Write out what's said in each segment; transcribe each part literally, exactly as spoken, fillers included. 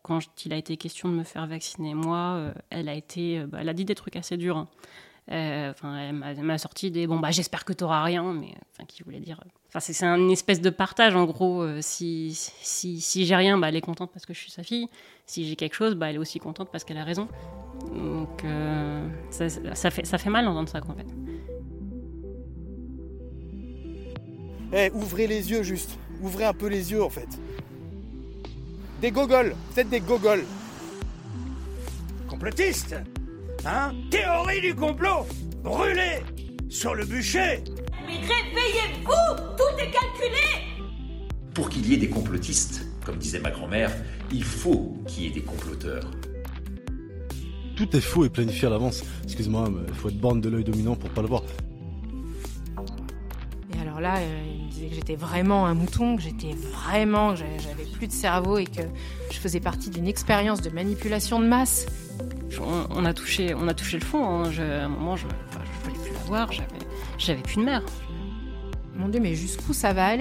quand il a été question de me faire vacciner, moi, euh, elle a été, euh, bah, elle a dit des trucs assez durs. Hein. Euh, enfin, elle m'a, elle m'a sorti des bon bah j'espère que t'auras rien, mais enfin qui voulait dire. Enfin c'est, c'est une espèce de partage en gros. Euh, si si si j'ai rien, bah elle est contente parce que je suis sa fille. Si j'ai quelque chose, bah elle est aussi contente parce qu'elle a raison. Donc euh, ça, ça fait ça fait mal d'entendre ça quoi, en fait. Eh, hey, ouvrez les yeux juste. Ouvrez un peu les yeux en fait. Des gogoles, faites des gogoles. Complotiste, hein? Théorie du complot, brûlée sur le bûcher. Mais réveillez-vous, tout est calculé. Pour qu'il y ait des complotistes, comme disait ma grand-mère, il faut qu'il y ait des comploteurs. Tout est faux et planifié à l'avance. Excuse-moi, mais il faut être borne de l'œil dominant pour pas le voir. Et alors là, euh, il me disait que j'étais vraiment un mouton, que j'étais vraiment, que j'avais, j'avais plus de cerveau et que je faisais partie d'une expérience de manipulation de masse. On, on a touché, on a touché le fond. Hein. Je, à un moment, je, enfin, je voulais plus la voir. J'avais, j'avais plus de mère. Mon Dieu, mais jusqu'où ça va aller ?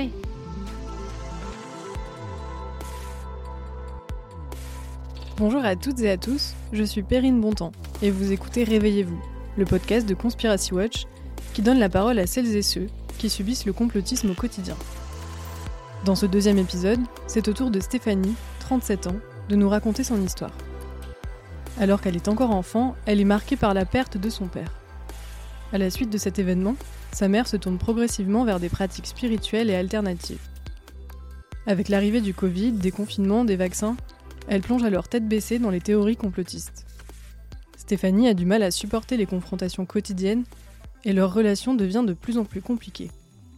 Bonjour à toutes et à tous, je suis Perrine Bontemps et vous écoutez Réveillez-vous, le podcast de Conspiracy Watch qui donne la parole à celles et ceux qui subissent le complotisme au quotidien. Dans ce deuxième épisode, c'est au tour de Stéphanie, trente-sept ans, de nous raconter son histoire. Alors qu'elle est encore enfant, elle est marquée par la perte de son père. À la suite de cet événement, sa mère se tourne progressivement vers des pratiques spirituelles et alternatives. Avec l'arrivée du Covid, des confinements, des vaccins, elle plonge alors tête baissée dans les théories complotistes. Stéphanie a du mal à supporter les confrontations quotidiennes et leur relation devient de plus en plus compliquée.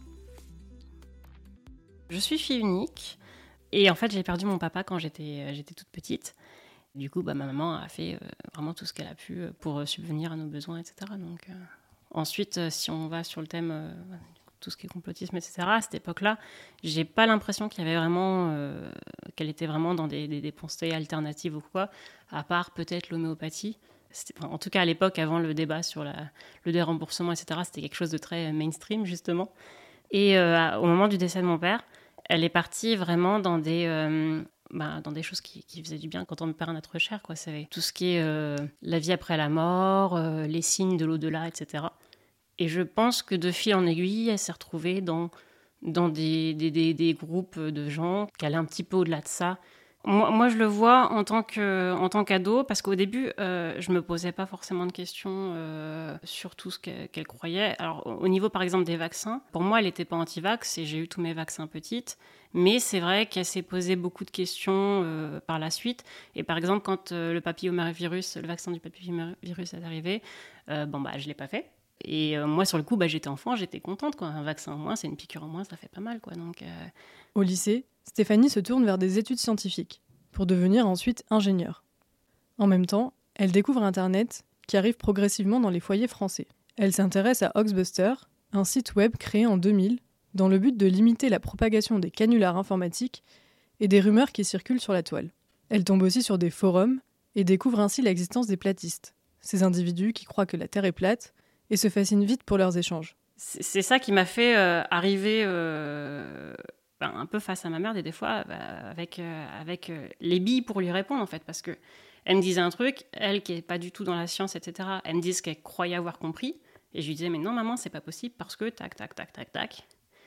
Je suis fille unique et en fait j'ai perdu mon papa quand j'étais, j'étais toute petite. Du coup, bah, ma maman a fait euh, vraiment tout ce qu'elle a pu pour euh, subvenir à nos besoins, et cetera. Donc, euh, ensuite, euh, si on va sur le thème, euh, tout ce qui est complotisme, et cetera, à cette époque-là, j'ai pas l'impression qu'il y avait vraiment, euh, qu'elle était vraiment dans des, des, des pensées alternatives ou quoi, à part peut-être l'homéopathie. C'était, en tout cas, à l'époque, avant le débat sur la, le déremboursement, et cetera, c'était quelque chose de très mainstream, justement. Et euh, au moment du décès de mon père, elle est partie vraiment dans des... Euh, Bah, dans des choses qui, qui faisaient du bien quand on perd un être cher, quoi. C'est tout ce qui est euh, la vie après la mort, euh, les signes de l'au-delà, et cetera. Et je pense que de fil en aiguille, elle s'est retrouvée dans, dans des, des, des, des groupes de gens qui allaient un petit peu au-delà de ça. Moi, moi je le vois en tant, que, en tant qu'ado, parce qu'au début, euh, je ne me posais pas forcément de questions euh, sur tout ce qu'elle, qu'elle croyait. Alors, au niveau, par exemple, des vaccins, pour moi, elle n'était pas anti-vax et j'ai eu tous mes vaccins petites. Mais c'est vrai qu'elle s'est posé beaucoup de questions euh, par la suite. Et par exemple, quand euh, le papillomavirus, le vaccin du papillomavirus est arrivé, euh, bon, bah, je ne l'ai pas fait. Et euh, moi, sur le coup, bah, j'étais enfant, j'étais contente, quoi. Un vaccin en moins, c'est une piqûre en moins, ça fait pas mal, quoi. Donc, euh... Au lycée, Stéphanie se tourne vers des études scientifiques, pour devenir ensuite ingénieure. En même temps, elle découvre Internet, qui arrive progressivement dans les foyers français. Elle s'intéresse à Hoaxbuster, un site web créé en deux mille, dans le but de limiter la propagation des canulars informatiques et des rumeurs qui circulent sur la toile. Elle tombe aussi sur des forums et découvre ainsi l'existence des platistes, ces individus qui croient que la Terre est plate et se fascinent vite pour leurs échanges. C'est, c'est ça qui m'a fait euh, arriver euh, ben, un peu face à ma mère, des, des fois, bah, avec, euh, avec euh, les billes pour lui répondre, en fait, parce qu'elle me disait un truc, elle qui n'est pas du tout dans la science, et cetera, elle me disait ce qu'elle croyait avoir compris, et je lui disais, mais non, maman, c'est pas possible, parce que tac, tac, tac, tac, tac.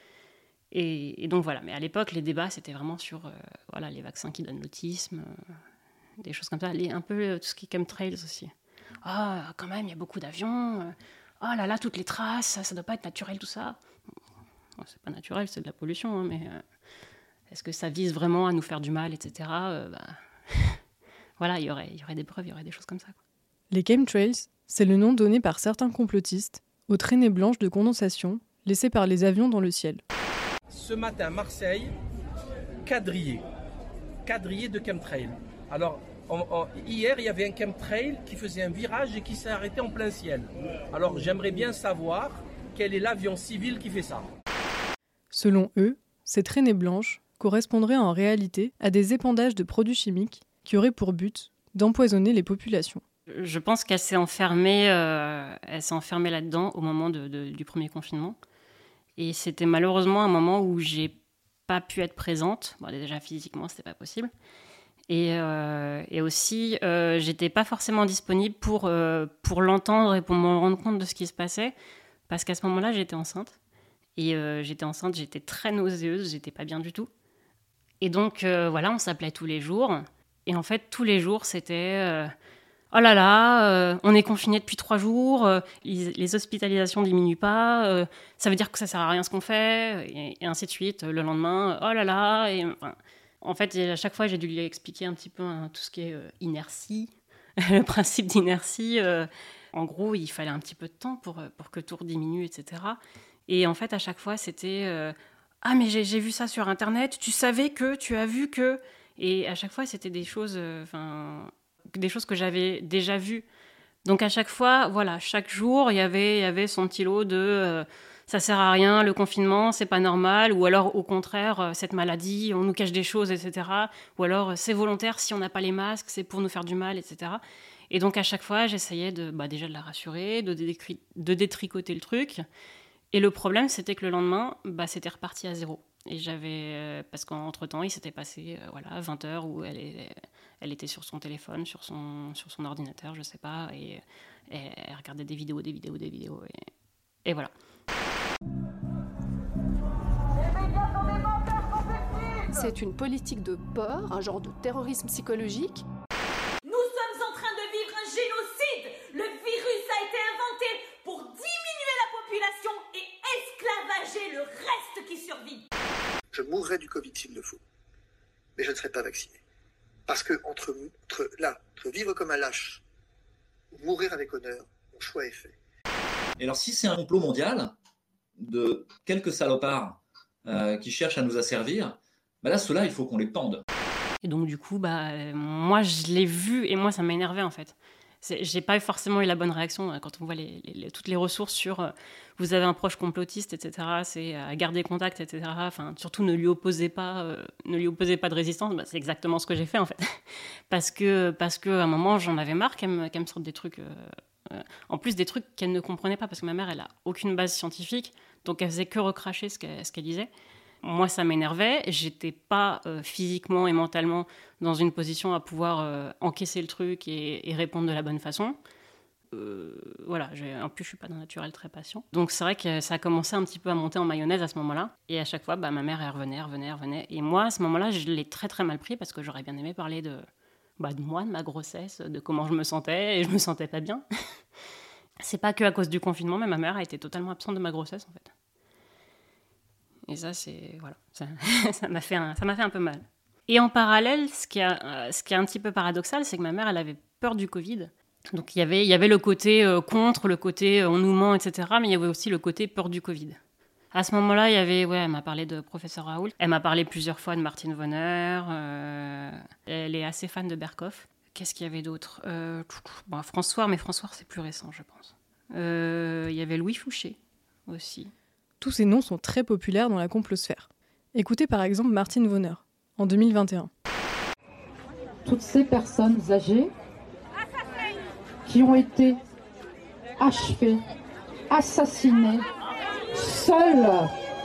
Et, et donc voilà, mais à l'époque, les débats, c'était vraiment sur euh, voilà, les vaccins qui donnent l'autisme, euh, des choses comme ça, les, un peu euh, tout ce qui est chemtrails aussi. Ah, oh, quand même, il y a beaucoup d'avions, euh, oh là là, toutes les traces, ça, ça doit pas être naturel tout ça. Bon, c'est pas naturel, c'est de la pollution, hein, mais euh, est-ce que ça vise vraiment à nous faire du mal, et cetera. Euh, bah, voilà, il y aurait, il y aurait des preuves, il y aurait des choses comme ça, quoi. Les chemtrails, c'est le nom donné par certains complotistes aux traînées blanches de condensation laissées par les avions dans le ciel. Ce matin, Marseille, quadrillé, quadrillé de chemtrail. Alors, on, on, hier, il y avait un chemtrail qui faisait un virage et qui s'est arrêté en plein ciel. Alors, j'aimerais bien savoir quel est l'avion civil qui fait ça. Selon eux, ces traînées blanches correspondraient en réalité à des épandages de produits chimiques qui auraient pour but d'empoisonner les populations. Je pense qu'elle s'est enfermée, euh, elle s'est enfermée là-dedans au moment de, de, du premier confinement. Et c'était malheureusement un moment où j'ai pas pu être présente. Bon, déjà physiquement, c'était pas possible. Et, euh, et aussi, euh, j'étais pas forcément disponible pour, euh, pour l'entendre et pour me rendre compte de ce qui se passait, parce qu'à ce moment-là, j'étais enceinte. Et euh, j'étais enceinte, j'étais très nauséeuse, j'étais pas bien du tout. Et donc, euh, voilà, on s'appelait tous les jours. Et en fait, tous les jours, c'était... Euh, oh là là, euh, on est confiné depuis trois jours, euh, les, les hospitalisations diminuent pas, euh, ça veut dire que ça sert à rien ce qu'on fait, et, et ainsi de suite. Le lendemain, oh là là... Et, enfin, en fait, à chaque fois, j'ai dû lui expliquer un petit peu hein, tout ce qui est euh, inertie, le principe d'inertie. Euh, en gros, il fallait un petit peu de temps pour, pour que tout diminue, et cetera. Et en fait, à chaque fois, c'était euh, « Ah, mais j'ai, j'ai vu ça sur Internet, tu savais que, tu as vu que... » Et à chaque fois, c'était des choses, euh, des choses que j'avais déjà vues. Donc à chaque fois, voilà, chaque jour, il y avait, il y avait son petit lot de euh, « ça sert à rien, le confinement, c'est pas normal », ou alors au contraire, cette maladie, on nous cache des choses, et cetera. Ou alors c'est volontaire, si on n'a pas les masques, c'est pour nous faire du mal, et cetera. Et donc à chaque fois, j'essayais de, bah, déjà de la rassurer, de, décri- de détricoter le truc. Et le problème, c'était que le lendemain, bah, c'était reparti à zéro. Et j'avais, euh, parce qu'entre-temps, il s'était passé euh, voilà, vingt heures où elle, est, elle était sur son téléphone, sur son, sur son ordinateur, je sais pas, et, et elle regardait des vidéos, des vidéos, des vidéos, et, et voilà. C'est une politique de peur, un genre de terrorisme psychologique. Nous sommes en train de vivre un génocide. Le virus a été inventé pour diminuer la population et esclavager le reste qui survit. Je mourrai du Covid s'il le faut, mais je ne serai pas vacciné. Parce que entre, entre, là, entre vivre comme un lâche ou mourir avec honneur, mon choix est fait. Et alors si c'est un complot mondial de quelques salopards euh, qui cherchent à nous asservir, bah là, ceux-là, il faut qu'on les pende. Et donc du coup, bah, euh, moi je l'ai vu et moi ça m'a énervé en fait. C'est, j'ai pas forcément eu la bonne réaction quand on voit les, les, toutes les ressources sur euh, vous avez un proche complotiste, et cetera. C'est à garder contact, et cetera. Enfin, surtout ne lui opposez pas, euh, ne lui opposez pas de résistance. Bah, c'est exactement ce que j'ai fait en fait, parce que parce que à un moment j'en avais marre qu'elle me, qu'elle me sorte des trucs, euh, euh, en plus des trucs qu'elle ne comprenait pas parce que ma mère elle a aucune base scientifique, donc elle faisait que recracher ce qu'elle, ce qu'elle disait. Moi, ça m'énervait. J'étais pas euh, physiquement et mentalement dans une position à pouvoir euh, encaisser le truc et, et répondre de la bonne façon. Euh, voilà. J'ai, en plus, je suis pas d'un naturel très patient. Donc, c'est vrai que ça a commencé un petit peu à monter en mayonnaise à ce moment-là. Et à chaque fois, bah, ma mère, elle revenait, elle revenait, elle revenait. Et moi, à ce moment-là, je l'ai très, très mal pris parce que j'aurais bien aimé parler de, bah, de moi, de ma grossesse, de comment je me sentais. Et je me sentais pas bien. C'est pas que à cause du confinement, mais ma mère a été totalement absente de ma grossesse, en fait. Et ça, c'est, voilà, ça, ça, m'a fait un, ça m'a fait un peu mal. Et en parallèle, ce qui, a, ce qui est un petit peu paradoxal, c'est que ma mère, elle avait peur du Covid. Donc il y avait, il y avait le côté euh, contre, le côté euh, on nous ment, et cetera. Mais il y avait aussi le côté peur du Covid. À ce moment-là, il y avait, ouais, elle m'a parlé de professeur Raoult. Elle m'a parlé plusieurs fois de Martine Vonner. Euh, elle est assez fan de Berkoff. Qu'est-ce qu'il y avait d'autre euh, bon, François, mais François, c'est plus récent, je pense. Euh, il y avait Louis Fouché aussi. Tous ces noms sont très populaires dans la complosphère. Écoutez par exemple Martine Vonner, en deux mille vingt et un. Toutes ces personnes âgées qui ont été achevées, assassinées, seules,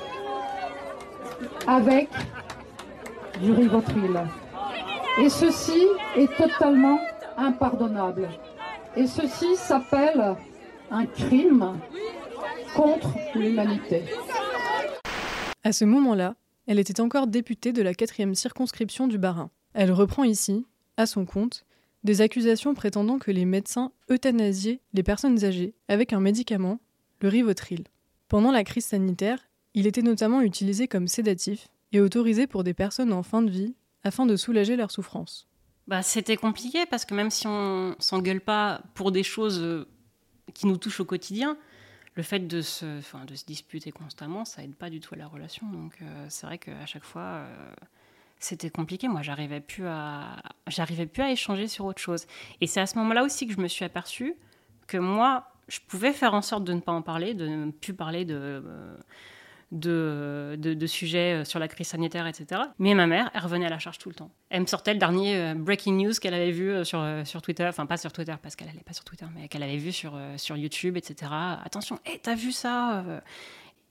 avec du Rivotril. Et ceci est totalement impardonnable. Et ceci s'appelle un crime contre l'humanité. À ce moment-là, elle était encore députée de la quatrième circonscription du Bas-Rhin. Elle reprend ici, à son compte, des accusations prétendant que les médecins euthanasiaient les personnes âgées avec un médicament, le Rivotril. Pendant la crise sanitaire, il était notamment utilisé comme sédatif et autorisé pour des personnes en fin de vie afin de soulager leur souffrance. Bah, c'était compliqué parce que même si on s'engueule pas pour des choses qui nous touchent au quotidien, le fait de se, enfin, de se disputer constamment, ça aide pas du tout à la relation. Donc euh, c'est vrai qu'à chaque fois, euh, c'était compliqué. Moi, j'arrivais plus à, j'arrivais plus à échanger sur autre chose. Et c'est à ce moment-là aussi que je me suis aperçue que moi, je pouvais faire en sorte de ne pas en parler, de ne plus parler de, de, de, de sujets sur la crise sanitaire, et cetera. Mais ma mère, elle revenait à la charge tout le temps. Elle me sortait le dernier breaking news qu'elle avait vu sur, sur Twitter, enfin pas sur Twitter parce qu'elle n'allait pas sur Twitter, mais qu'elle avait vu sur, sur YouTube, et cetera. Attention, hey, t'as vu ça ?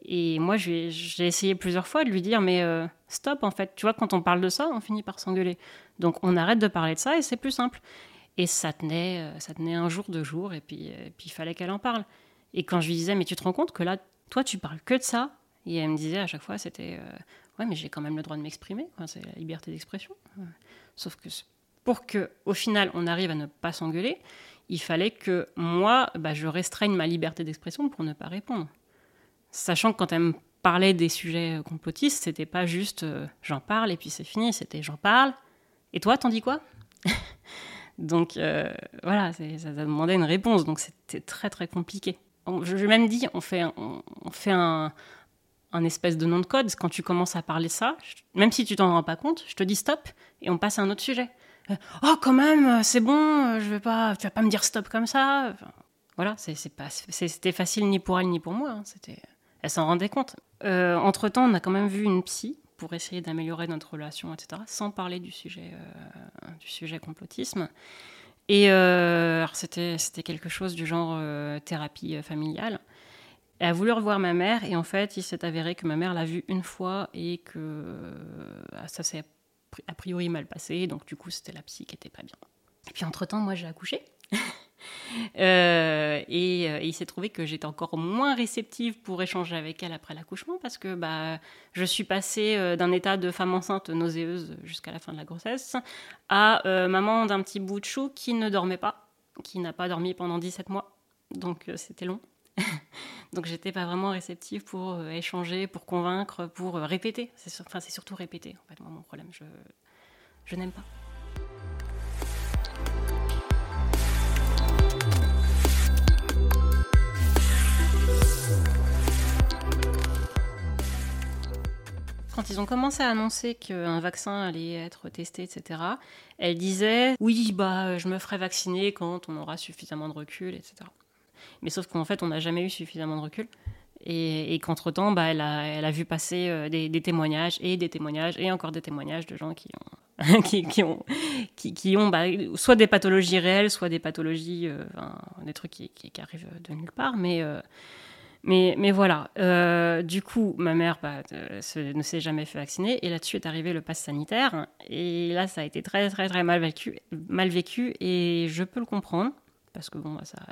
Et moi, j'ai, j'ai essayé plusieurs fois de lui dire, mais euh, stop, en fait. Tu vois, quand on parle de ça, on finit par s'engueuler. Donc, on arrête de parler de ça et c'est plus simple. Et ça tenait, ça tenait un jour, deux jours, et puis, et puis il fallait qu'elle en parle. Et quand je lui disais, mais tu te rends compte que là, toi, tu parles que de ça? Et elle me disait à chaque fois, c'était, euh, ouais, mais j'ai quand même le droit de m'exprimer, quoi, c'est la liberté d'expression. Sauf que pour qu'au final, on arrive à ne pas s'engueuler, il fallait que moi, bah, je restreigne ma liberté d'expression pour ne pas répondre. Sachant que quand elle me parlait des sujets complotistes, c'était pas juste euh, j'en parle et puis c'est fini, c'était j'en parle, et toi, t'en dis quoi? Donc euh, voilà, c'est, ça, ça demandait une réponse, donc c'était très très compliqué. On, je, je même dit, on fait, on, on fait un, un espèce de nom de code. Quand tu commences à parler ça, je, même si tu t'en rends pas compte, je te dis stop et on passe à un autre sujet. Euh, oh quand même, c'est bon, je vais pas, tu vas pas me dire stop comme ça. Enfin, voilà, c'est, c'est pas, c'est, c'était facile ni pour elle ni pour moi. Hein, c'était, elle s'en rendait compte. Euh, entre-temps, on a quand même vu une psy pour essayer d'améliorer notre relation, et cetera, sans parler du sujet, euh, du sujet complotisme. Et euh, alors c'était, c'était quelque chose du genre euh, thérapie familiale. Elle a voulu revoir ma mère, et en fait, il s'est avéré que ma mère l'a vue une fois, et que euh, ça s'est a priori mal passé, donc du coup, c'était la psy qui était pas bien. Et puis entre-temps, moi, j'ai accouché. Euh, et, euh, et il s'est trouvé que j'étais encore moins réceptive pour échanger avec elle après l'accouchement, parce que bah, je suis passée euh, d'un état de femme enceinte nauséeuse jusqu'à la fin de la grossesse à euh, maman d'un petit bout de chou qui ne dormait pas, qui n'a pas dormi pendant dix-sept mois, donc euh, c'était long. Donc j'étais pas vraiment réceptive pour euh, échanger, pour convaincre, pour euh, répéter. C'est, sur... enfin, c'est surtout répéter, en fait, moi, mon problème, je, je n'aime pas. Quand ils ont commencé à annoncer qu'un vaccin allait être testé, et cetera, elle disait « Oui, bah, je me ferai vacciner quand on aura suffisamment de recul, et cetera » Mais sauf qu'en fait, on n'a jamais eu suffisamment de recul. Et, et qu'entre-temps, bah, elle, a, elle a vu passer euh, des, des témoignages et des témoignages et encore des témoignages de gens qui ont, qui, qui ont, qui, qui ont bah, soit des pathologies réelles, soit des pathologies, euh, enfin, des trucs qui, qui, qui arrivent de nulle part, mais... Euh, Mais, mais voilà, euh, du coup, ma mère bah, euh, ne s'est jamais fait vacciner, et là-dessus est arrivé le pass sanitaire, et là, ça a été très, très, très mal vécu, mal vécu, et je peux le comprendre, parce que bon, ça,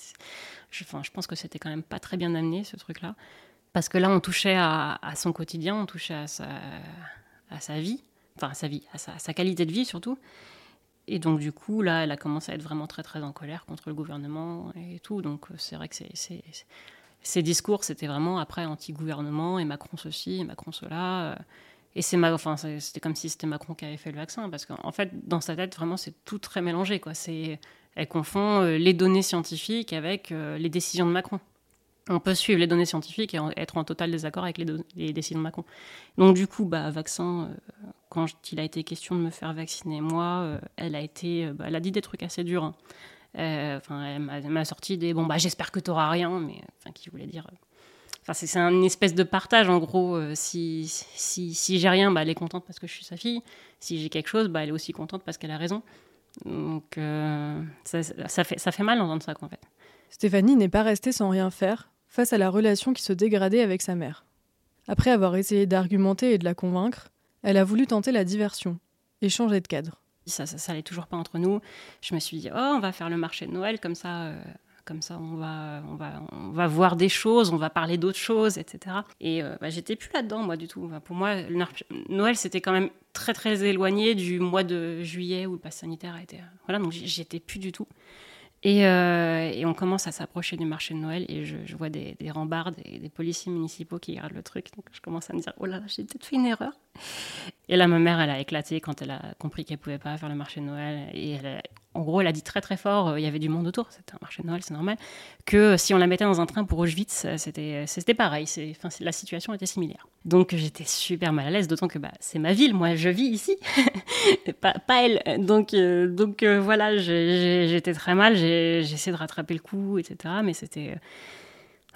je, enfin, je pense que c'était quand même pas très bien amené, ce truc-là, parce que là, on touchait à, à son quotidien, on touchait à sa, à sa vie, enfin, à sa vie, à sa, à sa qualité de vie, surtout. Et donc, du coup, là, elle a commencé à être vraiment très, très en colère contre le gouvernement et tout, donc c'est vrai que c'est... c'est, c'est Ces discours, c'était vraiment après anti-gouvernement, et Macron ceci, et Macron cela. Et c'est ma... enfin, c'était comme si c'était Macron qui avait fait le vaccin, parce qu'en fait, dans sa tête, vraiment, c'est tout très mélangé, quoi. C'est... Elle confond les données scientifiques avec les décisions de Macron. On peut suivre les données scientifiques et être en total désaccord avec les, do... les décisions de Macron. Donc du coup, bah, vaccin, euh, quand il a été question de me faire vacciner, moi, euh, elle a été... Bah, elle a dit des trucs assez durs, hein. Enfin, euh, elle, m'a, elle m'a sorti des bon bah j'espère que t'auras rien, mais enfin qui voulait dire, enfin c'est, c'est une espèce de partage en gros. Euh, si si si j'ai rien, bah elle est contente parce que je suis sa fille. Si j'ai quelque chose, bah elle est aussi contente parce qu'elle a raison. Donc euh, ça, ça fait ça fait mal d'entendre ça, quoi, en fait. Stéphanie n'est pas restée sans rien faire face à la relation qui se dégradait avec sa mère. Après avoir essayé d'argumenter et de la convaincre, elle a voulu tenter la diversion et changer de cadre. Ça, ça, ça allait toujours pas entre nous. Je me suis dit, oh, on va faire le marché de Noël, comme ça, euh, comme ça on, va, on, va, on va voir des choses, on va parler d'autres choses, et cetera. Et euh, bah, j'étais plus là-dedans, moi, du tout. Enfin, pour moi, le marché... Noël, c'était quand même très, très éloigné du mois de juillet où le pass sanitaire a été... Voilà, donc j'y étais plus du tout. Et, euh, et on commence à s'approcher du marché de Noël, et je, je vois des, des rembards, des, des policiers municipaux qui regardent le truc. Donc je commence à me dire, oh là là, j'ai peut-être fait une erreur. Et là, ma mère, elle a éclaté quand elle a compris qu'elle pouvait pas faire le marché de Noël. Et elle a, en gros, elle a dit très très fort, il y avait du monde autour, c'était un marché de Noël, c'est normal, que si on la mettait dans un train pour Auschwitz, c'était, c'était pareil, c'est, enfin, la situation était similaire. Donc j'étais super mal à l'aise, d'autant que bah, c'est ma ville, moi je vis ici, pas, pas elle. Donc, euh, donc euh, voilà, j'ai, j'ai, j'étais très mal, j'ai, j'ai essayé de rattraper le coup, et cetera. Mais c'était...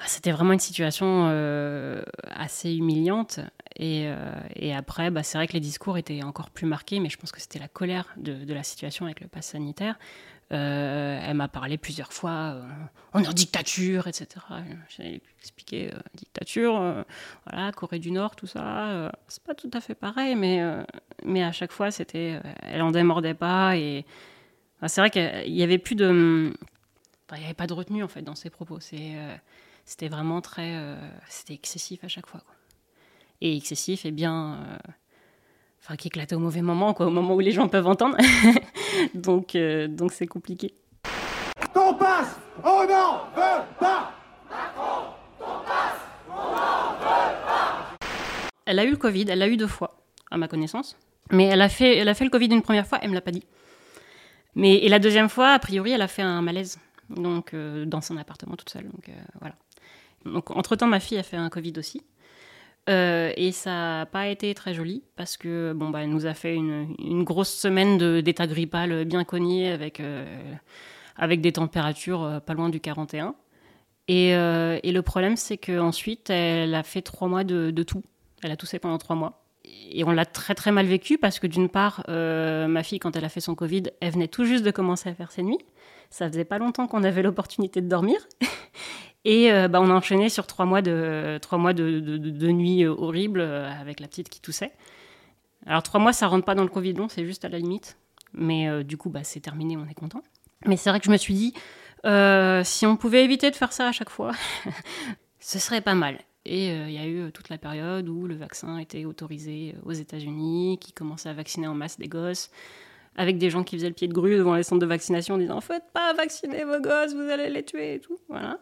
C'était vraiment une situation euh, assez humiliante. Et, euh, et après, bah, c'est vrai que les discours étaient encore plus marqués, mais je pense que c'était la colère de, de la situation avec le pass sanitaire. Euh, elle m'a parlé plusieurs fois, euh, on est en dictature, et cetera. J'ai expliqué euh, dictature, euh, voilà, Corée du Nord, tout ça. Euh, c'est pas tout à fait pareil, mais, euh, mais à chaque fois, c'était, euh, elle en démordait pas. Et enfin, c'est vrai qu'il y avait plus de, enfin, il y avait pas de retenue en fait dans ses propos. C'est, euh, c'était vraiment très, euh, c'était excessif à chaque fois, quoi. Et excessif et bien, euh, enfin qui éclatait au mauvais moment, quoi, au moment où les gens peuvent entendre. donc, euh, donc c'est compliqué. Ton passe, on n'en veut pas. Macron, ton passe, on n'en veut pas. Elle a eu le Covid, elle l'a eu deux fois, à ma connaissance. Mais elle a fait, elle a fait le Covid une première fois, elle me l'a pas dit. Mais et la deuxième fois, a priori, elle a fait un malaise, donc euh, dans son appartement toute seule. Donc euh, voilà. Donc entre temps, ma fille a fait un Covid aussi. Euh, et ça n'a pas été très joli parce que bon bah elle nous a fait une, une grosse semaine de, d'état grippal bien cogné avec, euh, avec des températures euh, pas loin du quarante et un. Et, euh, et le problème c'est qu'ensuite elle a fait trois mois de, de toux. Elle a toussé pendant trois mois. Et on l'a très très mal vécu parce que d'une part, euh, ma fille quand elle a fait son Covid, elle venait tout juste de commencer à faire ses nuits. Ça faisait pas longtemps qu'on avait l'opportunité de dormir. Et euh, bah, on a enchaîné sur trois mois de, trois mois de, de, de, de nuits horribles euh, avec la petite qui toussait. Alors trois mois, ça rentre pas dans le Covid long, c'est juste à la limite. Mais euh, du coup, bah, c'est terminé, on est content. Mais c'est vrai que je me suis dit, euh, si on pouvait éviter de faire ça à chaque fois, ce serait pas mal. Et il euh, y a eu toute la période où le vaccin était autorisé aux États-Unis, qui commençait à vacciner en masse des gosses, avec des gens qui faisaient le pied de grue devant les centres de vaccination en disant « Faites pas vacciner vos gosses, vous allez les tuer » et tout. Voilà.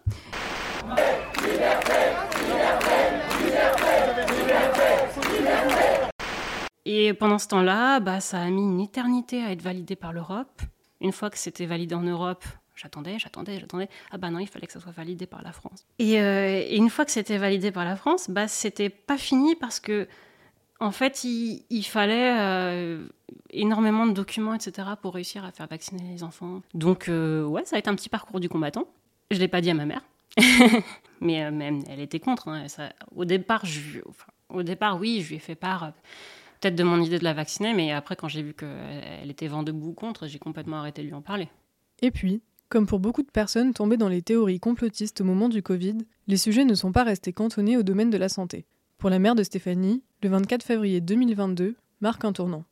Et pendant ce temps-là, bah, ça a mis une éternité à être validé par l'Europe. Une fois que c'était validé en Europe, j'attendais, j'attendais, j'attendais. Ah bah non, il fallait que ça soit validé par la France. Et, euh, et une fois que c'était validé par la France, bah, c'était pas fini parce que en fait, il, il fallait euh, énormément de documents, et cetera, pour réussir à faire vacciner les enfants. Donc, euh, ouais, ça a été un petit parcours du combattant. Je ne l'ai pas dit à ma mère, mais euh, même elle était contre. Hein. Ça, au départ, je, enfin, au départ, oui, je lui ai fait part euh, peut-être de mon idée de la vacciner, mais après, quand j'ai vu qu'elle était vent debout contre, j'ai complètement arrêté de lui en parler. Et puis, comme pour beaucoup de personnes tombées dans les théories complotistes au moment du Covid, les sujets ne sont pas restés cantonnés au domaine de la santé. Pour la mère de Stéphanie, le vingt-quatre février deux mille vingt-deux marque un tournant.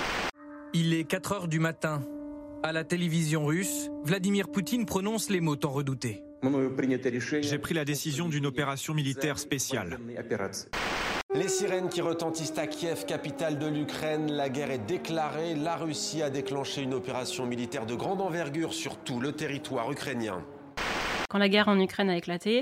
Il est quatre heures du matin. À la télévision russe, Vladimir Poutine prononce les mots tant redoutés. J'ai pris la décision d'une opération militaire spéciale. Les sirènes qui retentissent à Kiev, capitale de l'Ukraine. La guerre est déclarée. La Russie a déclenché une opération militaire de grande envergure sur tout le territoire ukrainien. Quand la guerre en Ukraine a éclaté,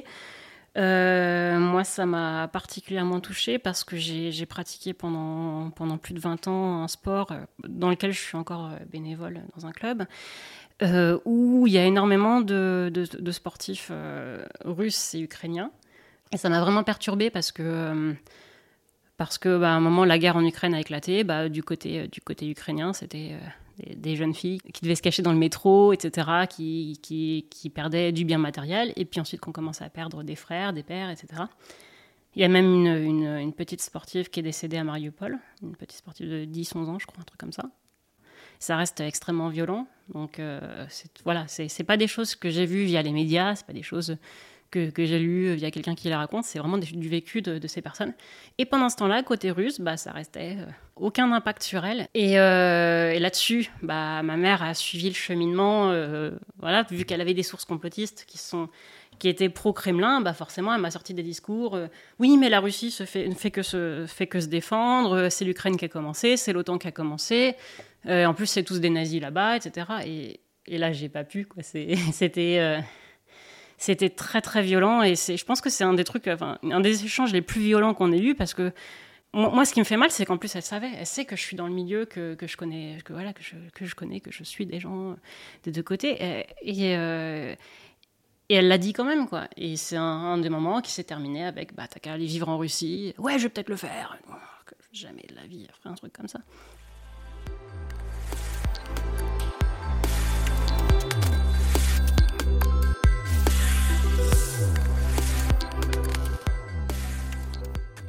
Euh, moi, ça m'a particulièrement touchée parce que j'ai, j'ai pratiqué pendant, pendant plus de vingt ans un sport dans lequel je suis encore bénévole dans un club, euh, où il y a énormément de, de, de sportifs euh, russes et ukrainiens. Et ça m'a vraiment perturbée parce que, euh, parce que bah, à un moment, la guerre en Ukraine a éclaté. Bah, du, côté, du côté ukrainien, c'était euh, des, des jeunes filles qui devaient se cacher dans le métro, et cetera, qui, qui, qui perdaient du bien matériel, et puis ensuite qu'on commençait à perdre des frères, des pères, et cetera. Il y a même une, une, une petite sportive qui est décédée à Mariupol, une petite sportive de dix onze ans, je crois, un truc comme ça. Ça reste extrêmement violent, donc euh, c'est, voilà, c'est, c'est pas des choses que j'ai vues via les médias, c'est pas des choses que, que j'ai lues via quelqu'un qui les raconte, c'est vraiment des, du vécu de, de ces personnes. Et pendant ce temps-là, côté russe, bah, ça restait euh, aucun impact sur elle. Et, euh, et là-dessus, bah, ma mère a suivi le cheminement, euh, voilà, vu qu'elle avait des sources complotistes qui sont... qui était pro-Kremlin, bah forcément, elle m'a sorti des discours. Euh, oui, mais la Russie se fait, ne fait que se, fait que se défendre. Euh, c'est l'Ukraine qui a commencé, c'est l'OTAN qui a commencé. Euh, en plus, c'est tous des nazis là-bas, et cetera. Et, et là, j'ai pas pu. Quoi. C'est, c'était, euh, c'était très, très violent. Et c'est, je pense que c'est un des trucs, enfin, un des échanges les plus violents qu'on ait eu, parce que moi, ce qui me fait mal, c'est qu'en plus, elle savait. Elle sait que je suis dans le milieu, que, que je connais, que voilà, que je, que je connais, que je suis des gens des deux côtés. Et, et euh, Et elle l'a dit quand même, quoi. Et c'est un, un des moments qui s'est terminé avec bah, « t'as qu'à aller vivre en Russie. Ouais, je vais peut-être le faire. » Jamais de la vie, faire un truc comme ça.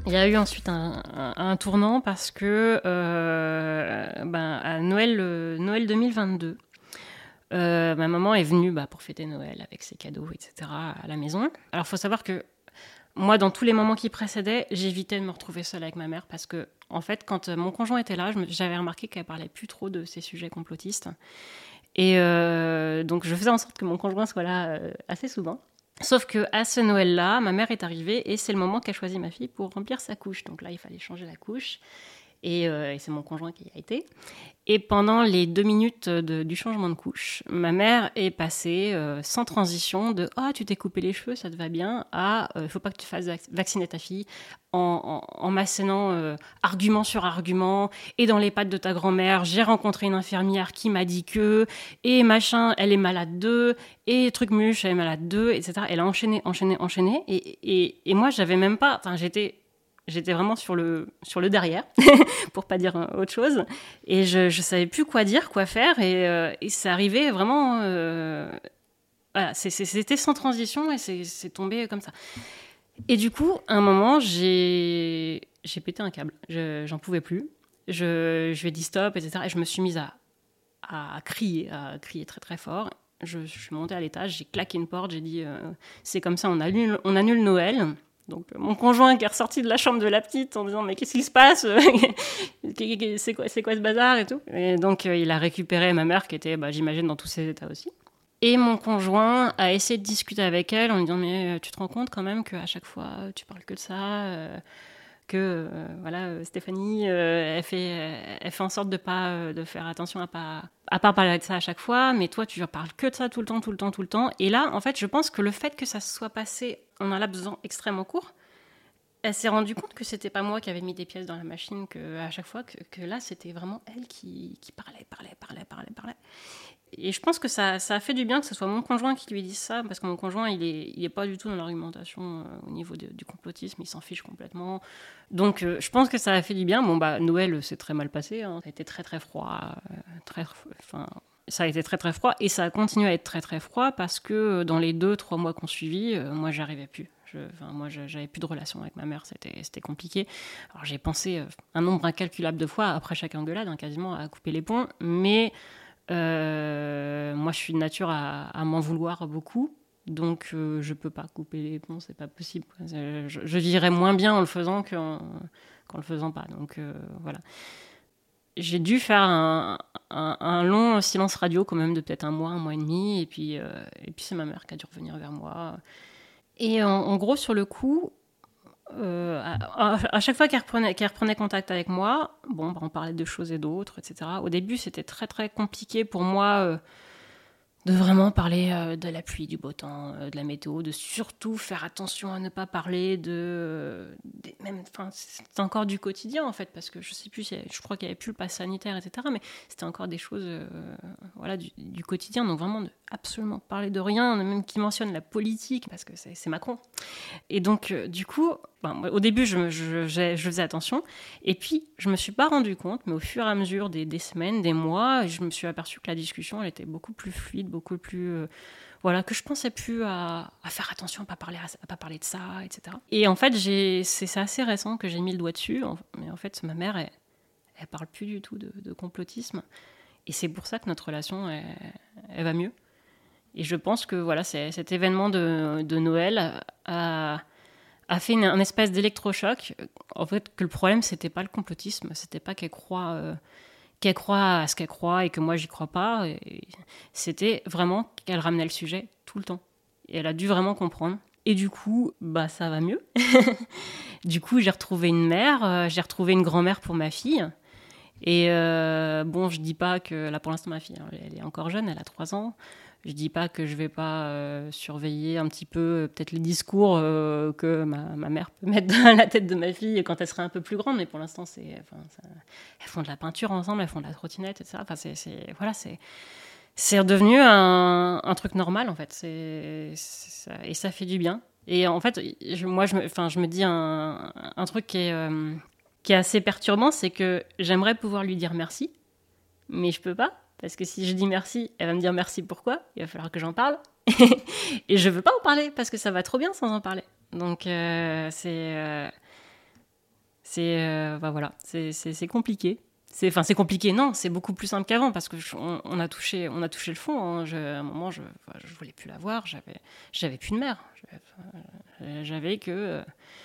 Il y a eu ensuite un, un, un tournant parce que euh, ben, à Noël, euh, Noël deux mille vingt-deux, euh, ma maman est venue bah, pour fêter Noël avec ses cadeaux, et cetera à la maison. Alors il faut savoir que moi, dans tous les moments qui précédaient, j'évitais de me retrouver seule avec ma mère parce que, en fait, quand mon conjoint était là, je me, j'avais remarqué qu'elle parlait plus trop de ces sujets complotistes. Et euh, donc je faisais en sorte que mon conjoint soit là euh, assez souvent. Sauf qu'à ce Noël-là, ma mère est arrivée et c'est le moment qu'elle choisit ma fille pour remplir sa couche. Donc là, il fallait changer la couche et, euh, et c'est mon conjoint qui y a été. Et pendant les deux minutes de, du changement de couche, ma mère est passée euh, sans transition de « Ah, oh, tu t'es coupé les cheveux, ça te va bien » à il euh, « Faut pas que tu fasses vacciner ta fille » en, en, en m'assénant euh, argument sur argument. Et dans les pattes de ta grand-mère, j'ai rencontré une infirmière qui m'a dit que, et machin, elle est malade de, et truc-muche, elle est malade de, et cetera. Elle a enchaîné, enchaîné, enchaîné. Et, et, et moi, j'avais même pas... Enfin, j'étais... J'étais vraiment sur le, sur le derrière, pour pas dire autre chose. Et je, je savais plus quoi dire, quoi faire. Et, euh, et ça arrivait vraiment... Euh, voilà, c'est, c'est, c'était sans transition et c'est, c'est tombé comme ça. Et du coup, à un moment, j'ai, j'ai pété un câble. Je, j'en pouvais plus. Je, je lui ai dit stop, et cetera. Et je me suis mise à, à crier, à crier très très fort. Je, je suis montée à l'étage, j'ai claqué une porte, j'ai dit euh, c'est comme ça, on annule, on annule Noël. Donc mon conjoint qui est ressorti de la chambre de la petite en disant mais qu'est-ce qui se passe, c'est quoi, c'est quoi ce bazar et tout. Et donc euh, il a récupéré ma mère qui était, bah, j'imagine, dans tous ses états aussi. Et mon conjoint a essayé de discuter avec elle en lui disant mais tu te rends compte quand même qu'à chaque fois tu parles que de ça, euh, que euh, voilà Stéphanie euh, elle fait elle fait en sorte de pas euh, de faire attention à pas à pas parler de ça à chaque fois, mais toi tu parles que de ça tout le temps tout le temps tout le temps. Et là en fait je pense que le fait que ça se soit passé en un laps de temps extrêmement court, elle s'est rendue compte que c'était pas moi qui avais mis des pièces dans la machine, que à chaque fois que, que là c'était vraiment elle qui, qui parlait parlait parlait parlait parlait. Et je pense que ça, ça a fait du bien que ce soit mon conjoint qui lui dise ça, parce que mon conjoint, il est, il est pas du tout dans l'argumentation euh, au niveau de, du complotisme, il s'en fiche complètement. Donc, euh, je pense que ça a fait du bien. Bon, bah, Noël, c'est très mal passé, hein. Ça a été très, très froid. Euh, très, enfin, ça a été très, très froid, et ça a continué à être très, très froid, parce que dans les deux, trois mois qu'on suivit, euh, moi, j'arrivais plus. Je, enfin, moi, je, j'avais plus de relation avec ma mère, c'était, c'était compliqué. Alors, j'ai pensé euh, un nombre incalculable de fois, après chaque engueulade, hein, quasiment, à couper les ponts, mais... Euh, moi, je suis de nature à, à m'en vouloir beaucoup, donc euh, je peux pas couper les ponts, c'est pas possible. Je, je vivrais moins bien en le faisant qu'en, qu'en le faisant pas. Donc euh, voilà. J'ai dû faire un, un, un long silence radio, quand même, de peut-être un mois, un mois et demi, et puis, euh, et puis c'est ma mère qui a dû revenir vers moi. Et en, en gros, sur le coup, Euh, à, à chaque fois qu'elle reprenait, qu'elle reprenait contact avec moi, bon, bah, on parlait de choses et d'autres, et cetera. Au début, c'était très très compliqué pour moi euh, de vraiment parler euh, de la pluie, du beau temps, euh, de la météo, de surtout faire attention à ne pas parler de... Euh, des, même, c'est encore du quotidien, en fait, parce que je sais plus, je crois qu'il n'y avait plus le pass sanitaire, et cetera. Mais c'était encore des choses euh, voilà, du, du quotidien, donc vraiment de absolument parler de rien, même qui mentionne la politique, parce que c'est, c'est Macron. Et donc, euh, du coup, ben, au début, je, je, je, je faisais attention, et puis je me suis pas rendu compte, mais au fur et à mesure des, des semaines, des mois, je me suis aperçue que la discussion, elle était beaucoup plus fluide, beaucoup plus... Euh, voilà, que je pensais plus à, à faire attention à pas parler à, à pas parler de ça, et cetera. Et en fait, j'ai, c'est, c'est assez récent que j'ai mis le doigt dessus, en, mais en fait, ma mère, elle, elle parle plus du tout de, de complotisme, et c'est pour ça que notre relation, elle, elle va mieux. Et je pense que voilà, c'est, cet événement de, de Noël a, a fait une, un espèce d'électrochoc. En fait, que le problème, c'était pas le complotisme, c'était pas qu'elle croit, euh, qu'elle croit à ce qu'elle croit et que moi, j'y crois pas. Et c'était vraiment qu'elle ramenait le sujet tout le temps. Et elle a dû vraiment comprendre. Et du coup, bah, ça va mieux. Du coup, j'ai retrouvé une mère, euh, j'ai retrouvé une grand-mère pour ma fille. Et euh, bon, je dis pas que, là, pour l'instant, ma fille, elle est encore jeune, elle a trois ans. Je dis pas que je vais pas euh, surveiller un petit peu euh, peut-être les discours euh, que ma, ma mère peut mettre dans la tête de ma fille quand elle sera un peu plus grande, mais pour l'instant c'est, enfin, ça, elles font de la peinture ensemble, elles font de la trottinette, et cetera. Enfin, c'est, c'est, voilà, c'est, c'est redevenu un, un truc normal en fait, c'est, c'est ça, et ça fait du bien. Et en fait, je, moi je me, enfin, je me dis un, un truc qui est, euh, qui est assez perturbant, c'est que j'aimerais pouvoir lui dire merci, mais je peux pas. Parce que si je dis merci, elle va me dire merci pourquoi, il va falloir que j'en parle. Et je veux pas en parler, parce que ça va trop bien sans en parler. Donc, euh, c'est... Euh... C'est, euh, bah voilà, c'est, c'est, c'est compliqué. C'est, enfin, c'est compliqué, non, c'est beaucoup plus simple qu'avant parce que je, on, on a touché, on a touché le fond. Hein. Je, à un moment, je, enfin, je voulais plus la voir. J'avais, j'avais plus de mère. J'avais, j'avais que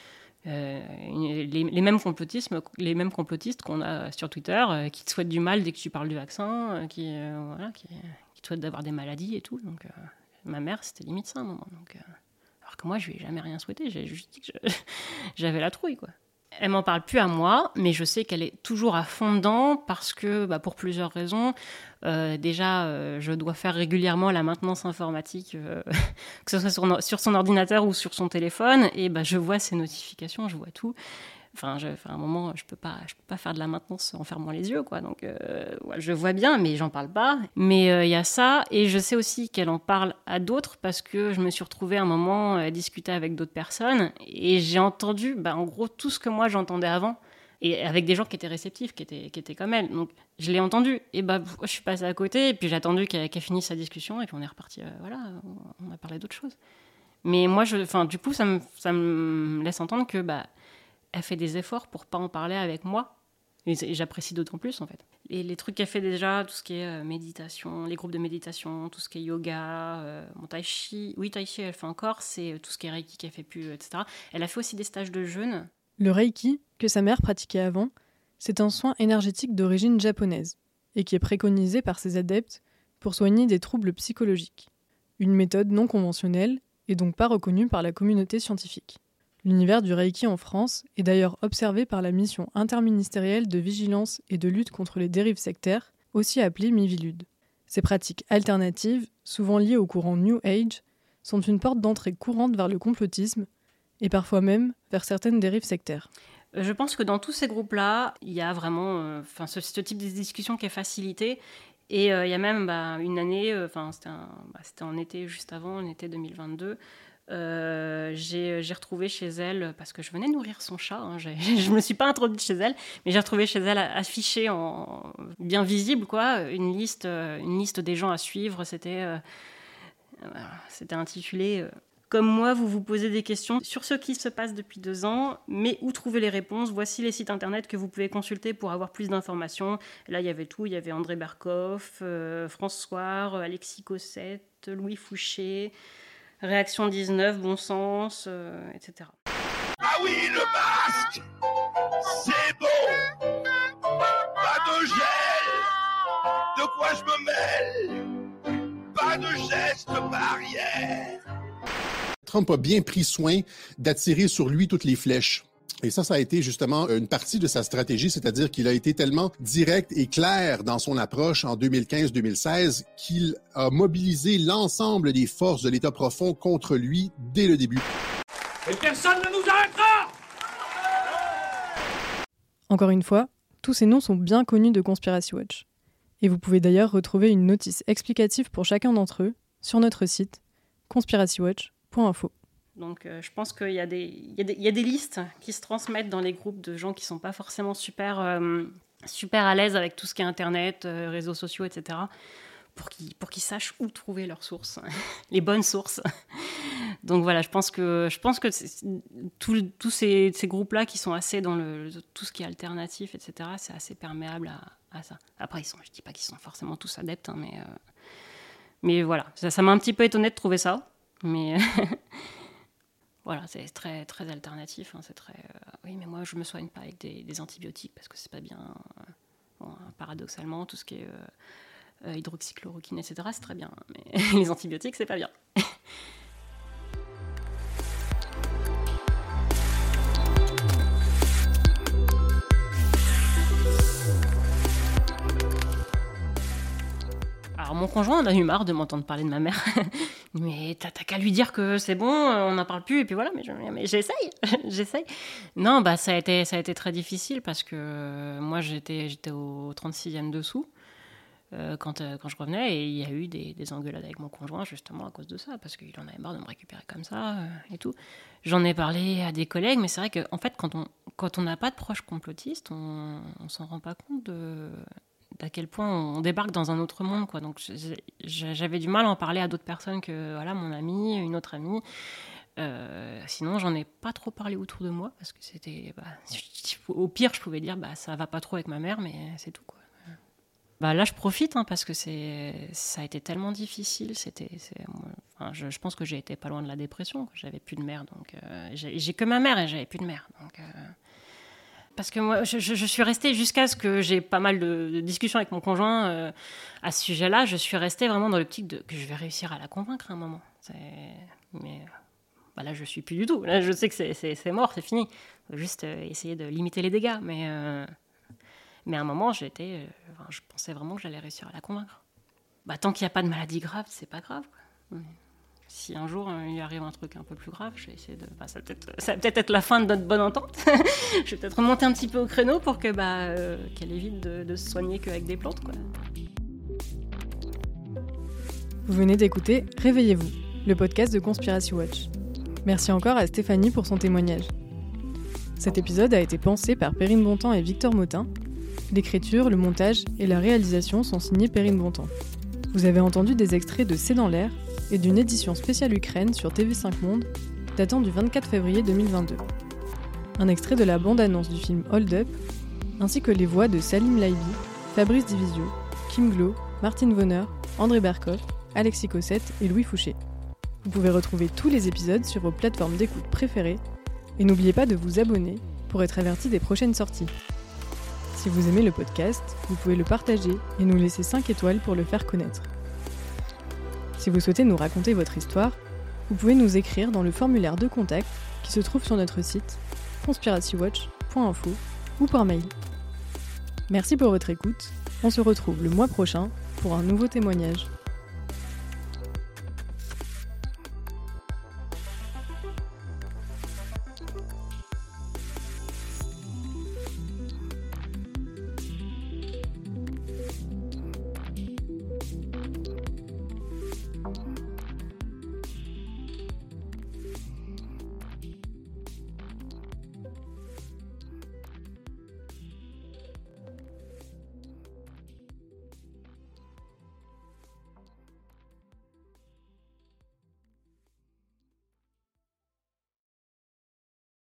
euh, les, les mêmes complotismes, les mêmes complotistes qu'on a sur Twitter, euh, qui te souhaitent du mal dès que tu parles du vaccin, euh, qui, euh, voilà, qui, qui te souhaitent d'avoir des maladies et tout. Donc, euh, ma mère, c'était limite ça à un moment. Donc, euh, alors que moi, je lui ai jamais rien souhaité. J'ai juste dit que je, j'avais la trouille, quoi. Elle m'en parle plus à moi, mais je sais qu'elle est toujours à fond dedans parce que, bah, pour plusieurs raisons. Euh, déjà, euh, je dois faire régulièrement la maintenance informatique, euh, que ce soit sur, sur son ordinateur ou sur son téléphone, et bah, je vois ses notifications, je vois tout. Enfin, je, enfin, à un moment, je peux pas, je peux pas faire de la maintenance en fermant les yeux, quoi. Donc, euh, ouais, je vois bien, mais j'en parle pas. Mais il euh, y a ça, et je sais aussi qu'elle en parle à d'autres parce que je me suis retrouvée à un moment à discuter avec d'autres personnes et j'ai entendu, bah, en gros, tout ce que moi j'entendais avant, et avec des gens qui étaient réceptifs, qui étaient, qui étaient comme elle. Donc, je l'ai entendu, et bah, je suis passée à côté, et puis j'ai attendu qu'elle, qu'elle finisse sa discussion, et puis on est reparti. Euh, voilà, on a parlé d'autres choses. Mais moi, je, enfin, du coup, ça me, ça me laisse entendre que, bah, elle fait des efforts pour pas en parler avec moi. Et j'apprécie d'autant plus, en fait. Et les trucs qu'elle fait déjà, tout ce qui est euh, méditation, les groupes de méditation, tout ce qui est yoga, euh, mon tai chi. Oui, tai chi, elle fait encore. C'est tout ce qui est reiki qu'elle fait plus, et cetera. Elle a fait aussi des stages de jeûne. Le reiki, que sa mère pratiquait avant, c'est un soin énergétique d'origine japonaise et qui est préconisé par ses adeptes pour soigner des troubles psychologiques. Une méthode non conventionnelle et donc pas reconnue par la communauté scientifique. L'univers du Reiki en France est d'ailleurs observé par la mission interministérielle de vigilance et de lutte contre les dérives sectaires, aussi appelée Miviludes. Ces pratiques alternatives, souvent liées au courant New Age, sont une porte d'entrée courante vers le complotisme et parfois même vers certaines dérives sectaires. Je pense que dans tous ces groupes-là, il y a vraiment euh, ce, ce type de discussion qui est facilité. Et il euh, y a même bah, une année, euh, c'était, un, bah, c'était en été juste avant, en été deux mille vingt-deux, Euh, j'ai, j'ai retrouvé chez elle, parce que je venais nourrir son chat, hein, j'ai, je ne me suis pas introduite chez elle, mais j'ai retrouvé chez elle affichée, en, bien visible, quoi, une, liste, une liste des gens à suivre. C'était, euh, c'était intitulé euh, « Comme moi, vous vous posez des questions sur ce qui se passe depuis deux ans, mais où trouver les réponses? Voici les sites internet que vous pouvez consulter pour avoir plus d'informations. » Là, il y avait tout, il y avait André Berkoff, euh, François, Alexis Cossette, Louis Fouché... Réaction dix-neuf, Bon Sens, euh, et cetera. Ah oui, le masque, c'est bon. Pas de gel, de quoi je me mêle. Pas de geste barrière. Trump a bien pris soin d'attirer sur lui toutes les flèches. Et ça, ça a été justement une partie de sa stratégie, c'est-à-dire qu'il a été tellement direct et clair dans son approche en deux mille quinze deux mille seize qu'il a mobilisé l'ensemble des forces de l'État profond contre lui dès le début. Et personne ne nous arrêtera! Encore une fois, tous ces noms sont bien connus de Conspiracy Watch. Et vous pouvez d'ailleurs retrouver une notice explicative pour chacun d'entre eux sur notre site conspiracy watch point info. Donc euh, je pense qu'il y a, des, il y, a des, il y a des listes qui se transmettent dans les groupes de gens qui ne sont pas forcément super, euh, super à l'aise avec tout ce qui est Internet, euh, réseaux sociaux, et cetera, pour qu'ils, pour qu'ils sachent où trouver leurs sources, les bonnes sources. Donc voilà, je pense que, je pense que tous ces, ces groupes-là qui sont assez dans le, tout ce qui est alternatif, et cetera, c'est assez perméable à, à ça. Après, ils sont, je ne dis pas qu'ils sont forcément tous adeptes, hein, mais, euh, mais voilà, ça, ça m'a un petit peu étonnée de trouver ça, mais... Voilà, c'est très, très alternatif. Hein, c'est très, euh, oui, mais moi, je ne me soigne pas avec des, des antibiotiques parce que c'est pas bien. Euh, bon, paradoxalement, tout ce qui est euh, euh, hydroxychloroquine, et cetera, c'est très bien. Mais les antibiotiques, c'est pas bien. Alors, mon conjoint en a eu marre de m'entendre parler de ma mère. Mais t'as, t'as qu'à lui dire que c'est bon, on n'en parle plus, et puis voilà, mais, je, mais j'essaye, j'essaye. Non, bah ça a été, ça a été très difficile parce que euh, moi j'étais, j'étais au trente-sixième dessous euh, quand, euh, quand je revenais, et il y a eu des, des engueulades avec mon conjoint justement à cause de ça, parce qu'il en avait marre de me récupérer comme ça euh, et tout. J'en ai parlé à des collègues, mais c'est vrai qu'en fait, quand on quand on n'a pas de proches complotistes, on ne s'en rend pas compte de... à quel point on débarque dans un autre monde, quoi. Donc j'avais du mal à en parler à d'autres personnes que voilà, mon ami, une autre amie. Euh, sinon, j'en ai pas trop parlé autour de moi parce que c'était. Bah, au pire, je pouvais dire bah ça va pas trop avec ma mère, mais c'est tout quoi. Bah là, je profite hein, parce que c'est ça a été tellement difficile. C'était, c'est, enfin, je, je pense que j'ai été pas loin de la dépression. J'avais plus de mère, donc euh, j'ai, j'ai que ma mère et j'avais plus de mère. Donc, euh, parce que moi, je, je, je suis restée jusqu'à ce que j'ai pas mal de, de discussions avec mon conjoint euh, à ce sujet-là. Je suis restée vraiment dans l'optique de que je vais réussir à la convaincre à un moment. C'est, mais bah là, je suis plus du tout. Là, je sais que c'est, c'est, c'est mort, c'est fini. Faut juste euh, essayer de limiter les dégâts, mais. Euh, Mais à un moment, j'étais, euh, enfin, je pensais vraiment que j'allais réussir à la convaincre. Bah, tant qu'il n'y a pas de maladie grave, c'est pas grave. Quoi. Si un jour euh, il arrive un truc un peu plus grave, je vais essayer de. Bah, ça, va peut-être, ça va peut-être être la fin de notre bonne entente. Je vais peut-être remonter un petit peu au créneau pour que, bah, euh, qu'elle évite de, de se soigner qu'avec des plantes. Quoi. Vous venez d'écouter Réveillez-vous, le podcast de Conspiracy Watch. Merci encore à Stéphanie pour son témoignage. Cet épisode a été pensé par Perrine Bontemps et Victor Motin. L'écriture, le montage et la réalisation sont signés Perrine Bontemps. Vous avez entendu des extraits de C'est dans l'air et d'une édition spéciale Ukraine sur T V cinq Monde datant du vingt-quatre février deux mille vingt-deux. Un extrait de la bande-annonce du film Hold Up, ainsi que les voix de Salim Laibi, Fabrice Divisio, Kim Glo, Martine Vonner, André Berkoff, Alexis Cossette et Louis Fouché. Vous pouvez retrouver tous les épisodes sur vos plateformes d'écoute préférées et n'oubliez pas de vous abonner pour être averti des prochaines sorties. Si vous aimez le podcast, vous pouvez le partager et nous laisser cinq étoiles pour le faire connaître. Si vous souhaitez nous raconter votre histoire, vous pouvez nous écrire dans le formulaire de contact qui se trouve sur notre site conspiracywatch point info ou par mail. Merci pour votre écoute, on se retrouve le mois prochain pour un nouveau témoignage.